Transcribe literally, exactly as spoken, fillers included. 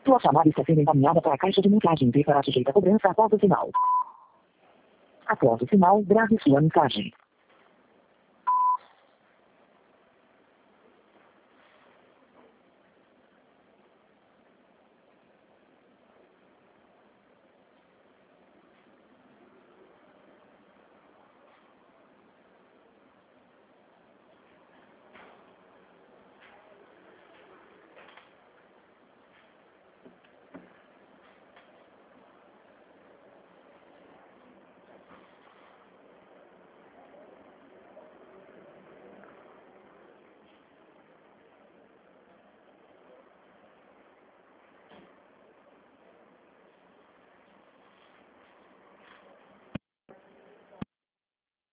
Sua chamada está sendo encaminhada para a caixa de mensagens e será sujeita a cobrança após o sinal. Após o sinal, grave sua mensagem.